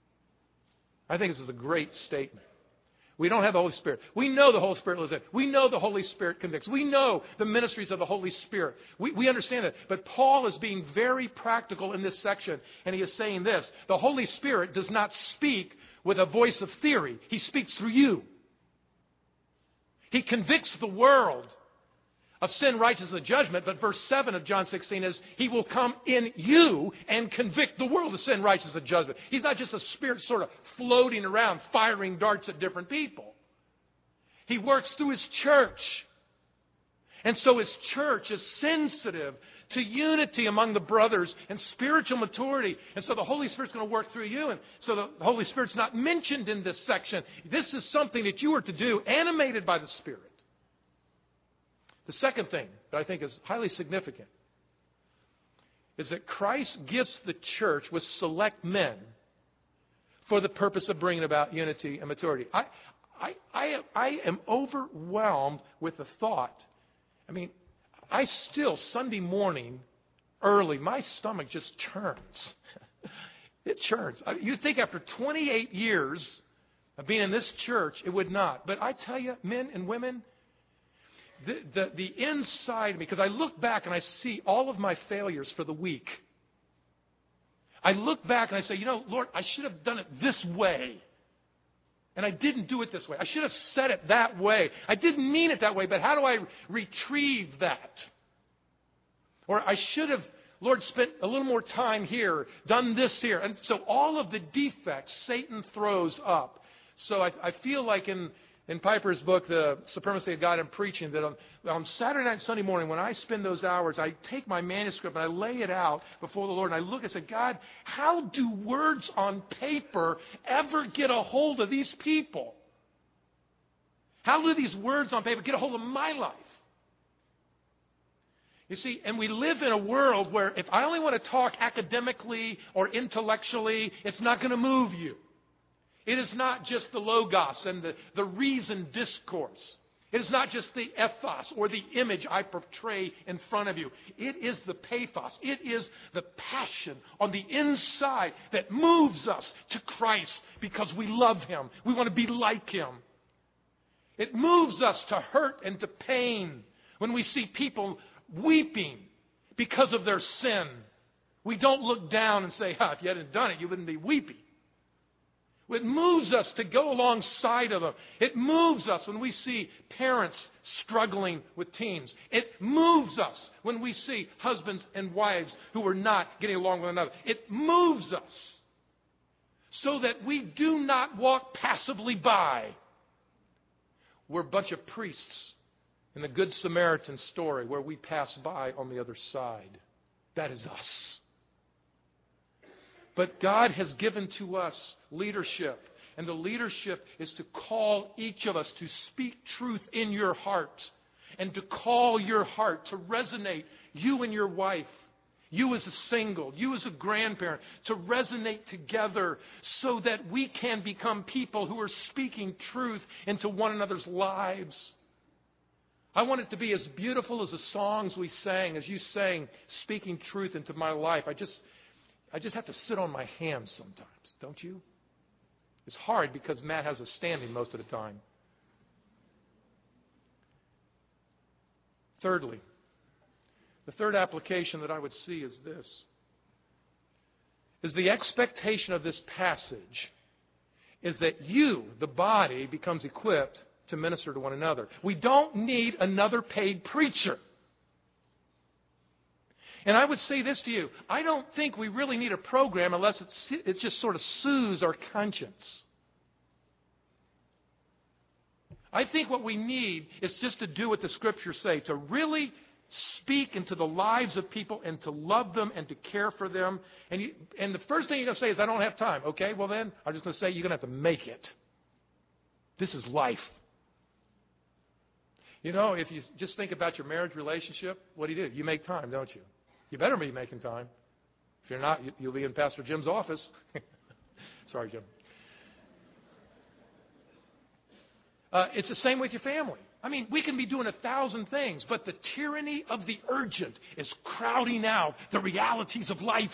I think this is a great statement. We don't have the Holy Spirit. We know the Holy Spirit lives in. We know the Holy Spirit convicts. We know the ministries of the Holy Spirit. We, we understand that. But Paul is being very practical in this section. And he is saying this. The Holy Spirit does not speak with a voice of theory. He speaks through you. He convicts the world of sin, righteousness, and judgment. But verse seven of John sixteen is, He will come in you and convict the world of sin, righteousness, and judgment. He's not just a spirit sort of floating around, firing darts at different people. He works through His church. And so His church is sensitive to unity among the brothers and spiritual maturity. And so the Holy Spirit's going to work through you. And so the Holy Spirit's not mentioned in this section. This is something that you are to do, animated by the Spirit. The second thing that I think is highly significant is that Christ gifts the church with select men for the purpose of bringing about unity and maturity. I, I, I, I am overwhelmed with the thought. I mean, I still, Sunday morning, early, my stomach just churns. It churns. You'd think after twenty-eight years of being in this church, it would not. But I tell you, men and women, the, the, the inside of me, because I look back and I see all of my failures for the week. I look back and I say, you know, Lord, I should have done it this way. And I didn't do it this way. I should have said it that way. I didn't mean it that way, but how do I retrieve that? Or I should have, Lord, spent a little more time here, done this here. And so all of the defects Satan throws up. So I, I feel like in, in Piper's book, The Supremacy of God in Preaching, that on, on Saturday night and Sunday morning, when I spend those hours, I take my manuscript and I lay it out before the Lord. And I look and say, God, how do words on paper ever get a hold of these people? How do these words on paper get a hold of my life? You see, and we live in a world where if I only want to talk academically or intellectually, it's not going to move you. It is not just the logos and the, the reasoned discourse. It is not just the ethos or the image I portray in front of you. It is the pathos. It is the passion on the inside that moves us to Christ because we love Him. We want to be like Him. It moves us to hurt and to pain when we see people weeping because of their sin. We don't look down and say, oh, if you hadn't done it, you wouldn't be weeping. It moves us to go alongside of them. It moves us when we see parents struggling with teens. It moves us when we see husbands and wives who are not getting along with one another. It moves us so that we do not walk passively by. We're a bunch of priests in the Good Samaritan story where we pass by on the other side. That is us. But God has given to us leadership. And the leadership is to call each of us to speak truth in your heart. And to call your heart to resonate, you and your wife, you as a single, you as a grandparent, to resonate together so that we can become people who are speaking truth into one another's lives. I want it to be as beautiful as the songs we sang, as you sang, speaking truth into my life. I just... I just have to sit on my hands sometimes, don't you? It's hard because Matt has us standing most of the time. Thirdly, the third application that I would see is this, is the expectation of this passage is that you, the body, becomes equipped to minister to one another. We don't need another paid preacher. And I would say this to you. I don't think we really need a program unless it's, it just sort of soothes our conscience. I think what we need is just to do what the Scriptures say, to really speak into the lives of people and to love them and to care for them. And, you, and the first thing you're going to say is, I don't have time. Okay, well then, I'm just going to say you're going to have to make it. This is life. You know, if you just think about your marriage relationship, what do you do? You make time, don't you? You better be making time. If you're not, you'll be in Pastor Jim's office. Sorry, Jim. Uh, it's the same with your family. I mean, we can be doing a thousand things, but the tyranny of the urgent is crowding out the realities of life.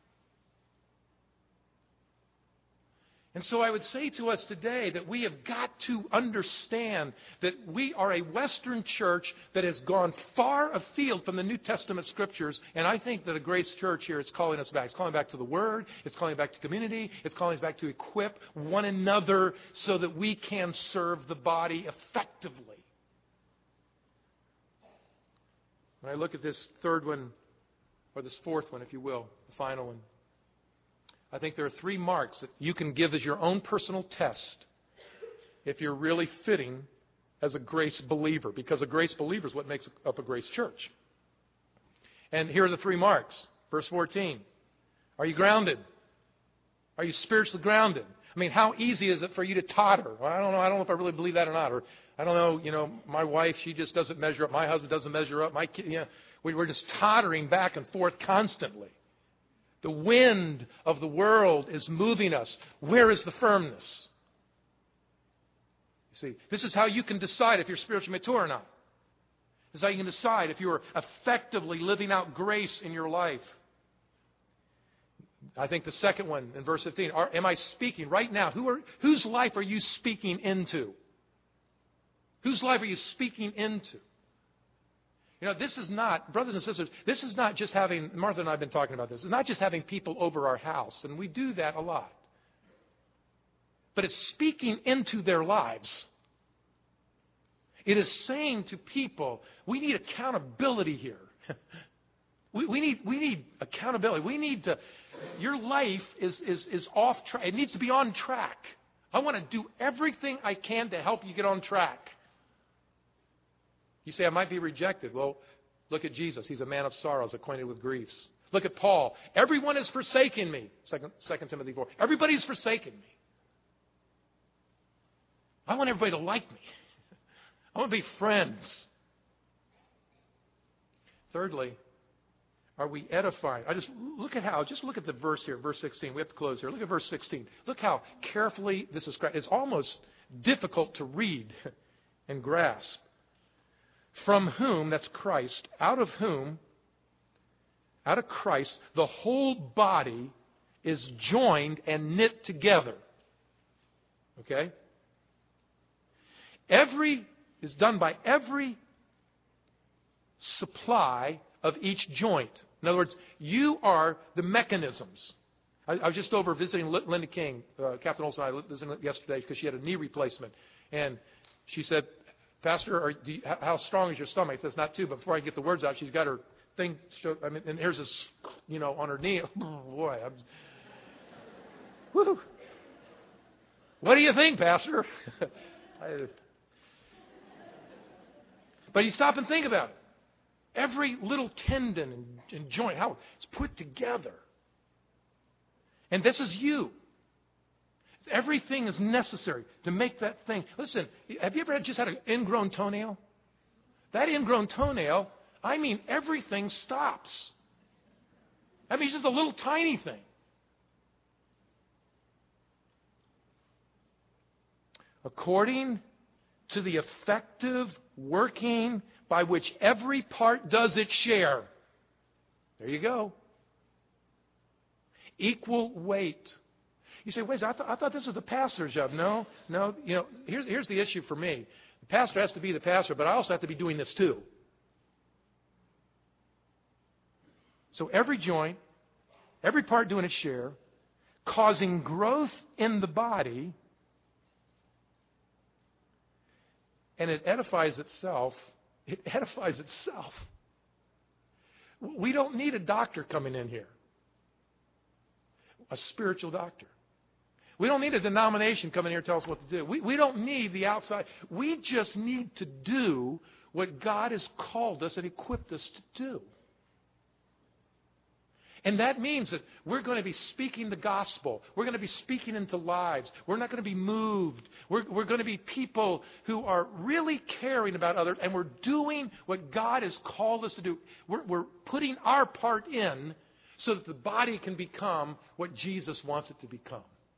And so I would say to us today that we have got to understand that we are a Western church that has gone far afield from the New Testament Scriptures. And I think that a Grace Church here is calling us back. It's calling back to the Word. It's calling back to community. It's calling us back to equip one another so that we can serve the body effectively. When I look at this third one, or this fourth one, if you will, the final one, I think there are three marks that you can give as your own personal test if you're really fitting as a grace believer, because a grace believer is what makes up a grace church. And here are the three marks. Verse fourteen. Are you grounded? Are you spiritually grounded? I mean, how easy is it for you to totter? Well, I don't know. I don't know if I really believe that or not. Or I don't know, you know, my wife, she just doesn't measure up. My husband doesn't measure up. My kid, you know, we we're just tottering back and forth constantly. The wind of the world is moving us. Where is the firmness? You see, this is how you can decide if you're spiritually mature or not. This is how you can decide if you're effectively living out grace in your life. I think the second one in verse fifteen, are, am I speaking right now? Who are, whose life are you speaking into? Whose life are you speaking into? You know, this is not, brothers and sisters, this is not just having, Martha and I have been talking about this, it's not just having people over our house, and we do that a lot. But it's speaking into their lives. It is saying to people, we need accountability here. we, we need we need accountability. We need to, your life is, is, is off track. It needs to be on track. I want to do everything I can to help you get on track. You say, I might be rejected. Well, look at Jesus. He's a man of sorrows, acquainted with griefs. Look at Paul. Everyone has forsaken me. Second, Second Timothy four. Everybody's forsaken me. I want everybody to like me. I want to be friends. Thirdly, are we edifying? I just look at how, just look at the verse here, verse sixteen. We have to close here. Look at verse sixteen. Look how carefully this is described. It's almost difficult to read and grasp. From whom, that's Christ, out of whom, out of Christ, the whole body is joined and knit together. Okay? Every is done by every supply of each joint. In other words, you are the mechanisms. I, I was just over visiting Linda King, uh, Captain Olson and I visited yesterday because she had a knee replacement. And she said, Pastor, are, do you, how strong is your stomach? That's not too, but before I get the words out, she's got her thing, show, I mean, and here's this, you know, on her knee. Oh, boy, I'm, woo. What do you think, Pastor? I, But you stop and think about it. Every little tendon and, and joint, how it's put together. And this is you. Everything is necessary to make that thing. Listen, have you ever just had an ingrown toenail? That ingrown toenail, I mean, everything stops. I mean, it's just a little tiny thing. According to the effective working by which every part does its share. There you go. Equal weight. You say, wait, I, th- I thought this was the pastor's job. No, no. You know, here's, here's the issue for me. The pastor has to be the pastor, but I also have to be doing this too. So every joint, every part doing its share, causing growth in the body, and it edifies itself. It edifies itself. We don't need a doctor coming in here. A spiritual doctor. We don't need a denomination coming here to tell us what to do. We, we don't need the outside. We just need to do what God has called us and equipped us to do. And that means that we're going to be speaking the gospel. We're going to be speaking into lives. We're not going to be moved. We're, we're going to be people who are really caring about others, and we're doing what God has called us to do. We're, we're putting our part in so that the body can become what Jesus wants it to become.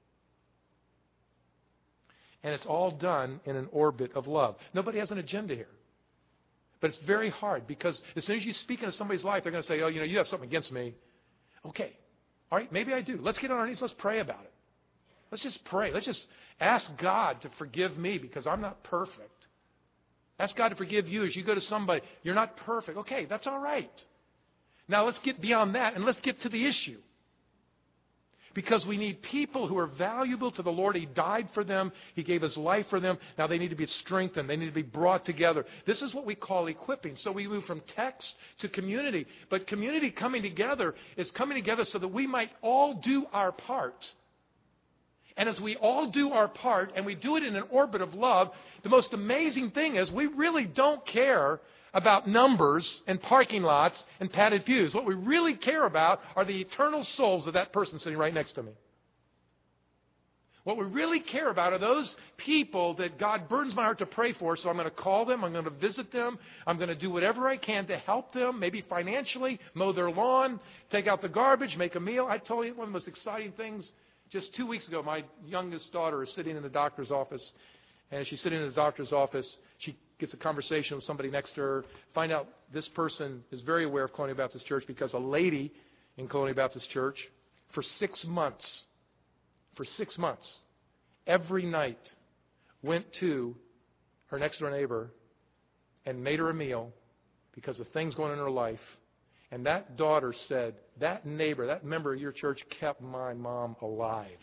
And it's all done in an orbit of love. Nobody has an agenda here. But it's very hard because as soon as you speak into somebody's life, they're going to say, oh, you know, you have something against me. Okay. All right, maybe I do. Let's get on our knees. Let's pray about it. Let's just pray. Let's just ask God to forgive me because I'm not perfect. Ask God to forgive you as you go to somebody. You're not perfect. Okay, that's all right. Now let's get beyond that and let's get to the issue. Because we need people who are valuable to the Lord. He died for them. He gave His life for them. Now they need to be strengthened. They need to be brought together. This is what we call equipping. So we move from text to community. But community coming together is coming together so that we might all do our part. And as we all do our part and we do it in an orbit of love, the most amazing thing is we really don't care about numbers and parking lots and padded pews. What we really care about are the eternal souls of that person sitting right next to me. What we really care about are those people that God burdens my heart to pray for, so I'm going to call them, I'm going to visit them, I'm going to do whatever I can to help them, maybe financially, mow their lawn, take out the garbage, make a meal. I told you one of the most exciting things, just two weeks ago, my youngest daughter is sitting in the doctor's office, and as she's sitting in the doctor's office, she gets a conversation with somebody next to her, find out this person is very aware of Colonial Baptist Church because a lady in Colonial Baptist Church for six months For six months, every night, went to her next-door neighbor and made her a meal because of things going on in her life. And that daughter said, that neighbor, that member of your church kept my mom alive.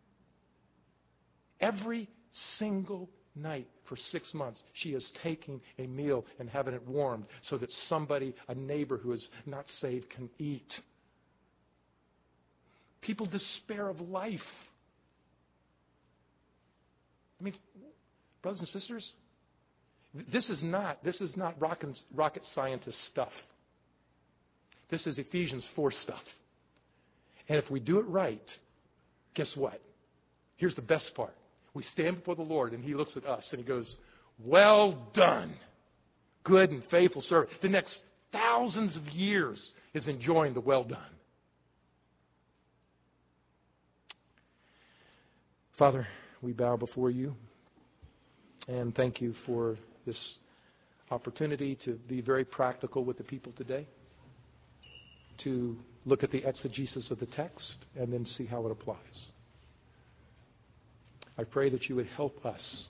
Every single night for six months, she is taking a meal and having it warmed so that somebody, a neighbor who is not saved, can eat. People despair of life. I mean, brothers and sisters, this is not this is not rocket, rocket scientist stuff. This is Ephesians four stuff. And if we do it right, guess what? Here's the best part. We stand before the Lord, and He looks at us, and He goes, well done, good and faithful servant. The next thousands of years is enjoying the well done. Father, we bow before you and thank you for this opportunity to be very practical with the people today, to look at the exegesis of the text and then see how it applies. I pray that you would help us.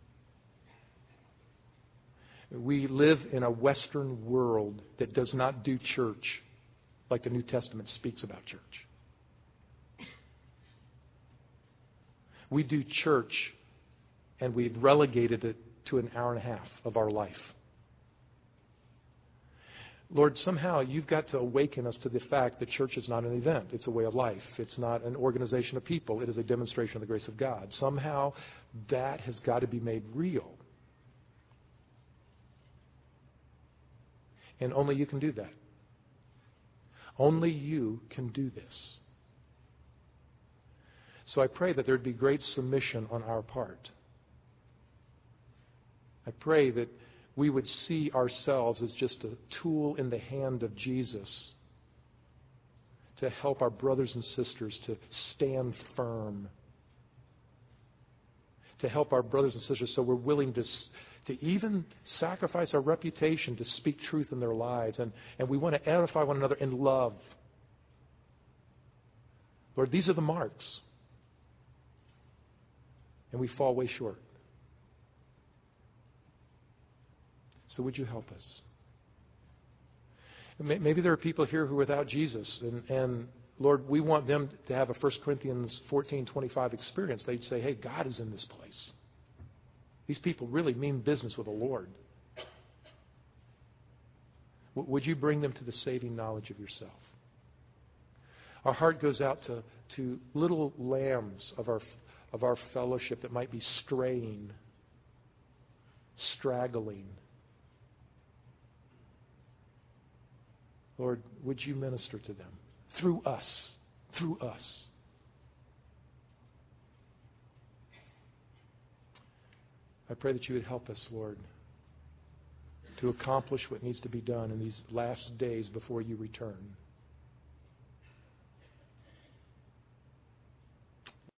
We live in a Western world that does not do church like the New Testament speaks about church. We do church, and we've relegated it to an hour and a half of our life. Lord, somehow you've got to awaken us to the fact that church is not an event. It's a way of life. It's not an organization of people. It is a demonstration of the grace of God. Somehow that has got to be made real. And only you can do that. Only you can do this. So I pray that there would be great submission on our part. I pray that we would see ourselves as just a tool in the hand of Jesus to help our brothers and sisters to stand firm, to help our brothers and sisters so we're willing to, to even sacrifice our reputation to speak truth in their lives. And, and we want to edify one another in love. Lord, these are the marks. And we fall way short. So would you help us? Maybe there are people here who are without Jesus. And, and Lord, we want them to have a First Corinthians fourteen twenty-five experience. They'd say, hey, God is in this place. These people really mean business with the Lord. Would you bring them to the saving knowledge of yourself? Our heart goes out to, to little lambs of our of our fellowship that might be straying, straggling. Lord, would you minister to them through us, through us. I pray that you would help us, Lord, to accomplish what needs to be done in these last days before you return.